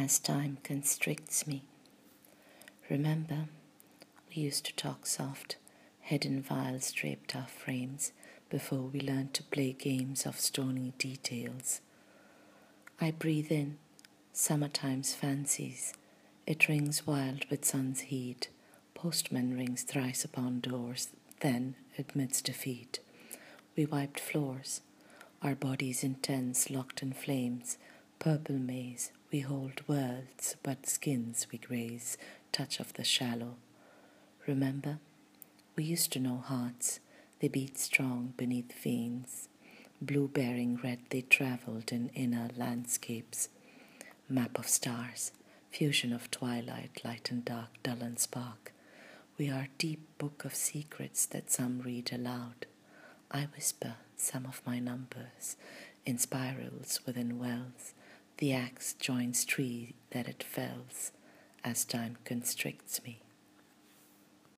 as time constricts me. Remember, we used to talk soft, hidden vials draped our frames before we learned to play games of stony details. I breathe in summertime's fancies. It rings wild with sun's heat. Postman rings thrice upon doors, then admits defeat. We wiped floors, our bodies intense, locked in flames. Purple maze, we hold worlds, but skins we graze, touch of the shallow. Remember, we used to know hearts, they beat strong beneath veins. Blue bearing red they travelled in inner landscapes. Map of stars, fusion of twilight, light and dark, dull and spark. We are deep book of secrets that some read aloud. I whisper some of my numbers in spirals within wells. The axe joins tree that it fells as time constricts me.